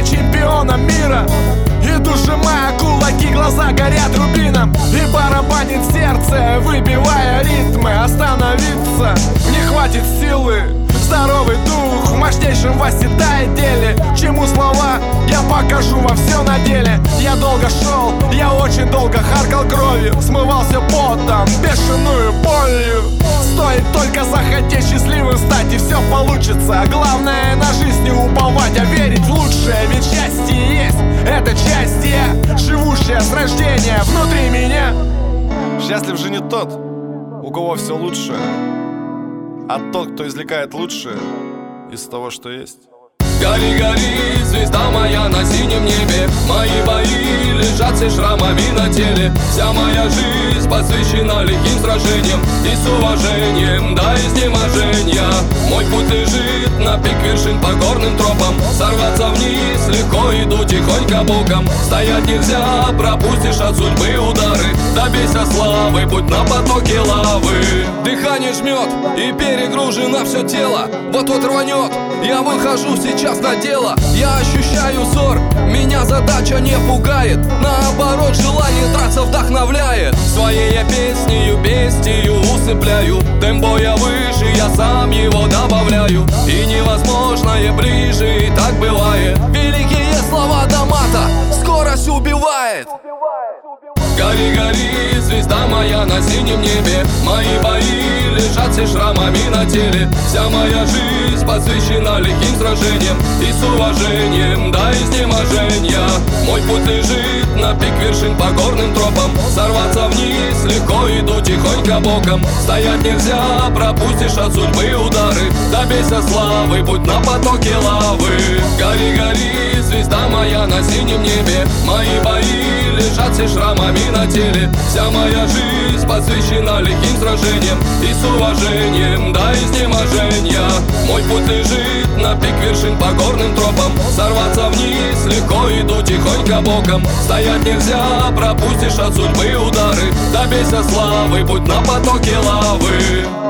чемпионом мира. Иду, сжимая кулаки, глаза горят рубином, и барабанит сердце, выбивая ритмы. Остановиться не хватит силы. Здоровый дух в мощнейшем восседает деле. Чему слова, я покажу во все на деле. Я долго шел, я очень долго харкал кровью, смывался потом, бешеную болью. Стоит только захотеть счастливым стать, и все получится. Главное на жизнь не уповать, а верить в лучшее. Ведь счастье есть, это счастье, живущее с рождения внутри меня. Счастлив же не тот, у кого все лучшее, а тот, кто извлекает лучшее из того, что есть. Гори, гори, звезда моя на синем небе. Мои бои лежат все шрамами на теле. Вся моя жизнь посвящена лихим сражениям, и с уважением до изнеможения. Мой путь лежит на пик вершин по горным тропам. Сорваться вниз легко, иду тихонько боком. Стоять нельзя, пропустишь от судьбы удары. Добейся славы, будь на потоке лавы. Дыхание жмет и перегружено все тело. Вот-вот рванет, я выхожу сейчас на дело. Я ощущаю взор, меня задача не пугает. Наоборот, желание драться вдохновляет. Своей я песнею, бестию усыпляю. Темпо я выше, я сам его добавляю. И невозможное ближе, и так бывает. Великие слова Дамата, скорость убивает. Гори, гори, звезда моя на синем небе. Мои бои лежат все шрамами на теле. Вся моя жизнь посвящена лихим сражениям, и с уважением до изнеможения. Мой путь лежит на пик вершин по горным тропам. Сорваться вниз легко, иду тихонько боком. Стоять нельзя, пропустишь от судьбы удары. Добейся славы, будь на потоке лавы. Гори, гори, звезда моя на синем небе. Мои бои лежат все шрамами на теле. Вся моя жизнь посвящена лихим сражениям, и с уважением до изнеможения. Мой путь лежит на пик вершин по горным тропам. Сорваться вниз легко, иду тихонько боком. Стоять нельзя, пропустишь от судьбы удары. Добейся славы, будь на потоке лавы.